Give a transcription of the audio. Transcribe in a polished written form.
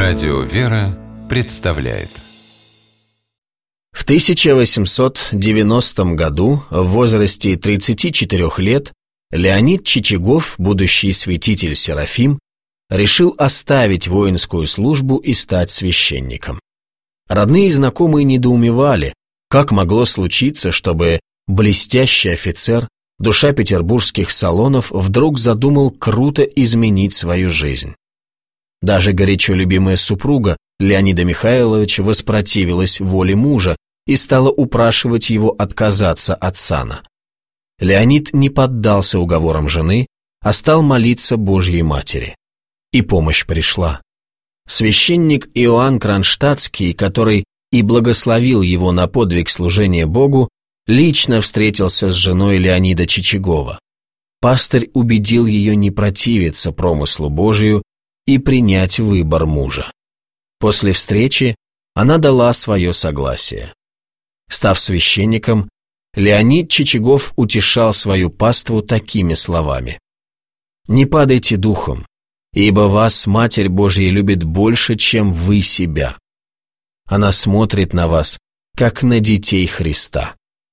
Радио «Вера» представляет. В 1890 году, в возрасте 34 лет, Леонид Чичагов, будущий святитель Серафим, решил оставить воинскую службу и стать священником. Родные и знакомые недоумевали, как могло случиться, чтобы блестящий офицер, душа петербургских салонов, вдруг задумал круто изменить свою жизнь. Даже горячо любимая супруга Леонида Михайловича воспротивилась воле мужа и стала упрашивать его отказаться от сана. Леонид не поддался уговорам жены, а стал молиться Божьей Матери. И помощь пришла. Священник Иоанн Кронштадтский, который и благословил его на подвиг служения Богу, лично встретился с женой Леонида Чичагова. Пастырь убедил ее не противиться промыслу Божию и принять выбор мужа. После встречи она дала свое согласие. Став священником, Леонид Чичагов утешал свою паству такими словами: «Не падайте духом, ибо вас Матерь Божья любит больше, чем вы себя. Она смотрит на вас, как на детей Христа.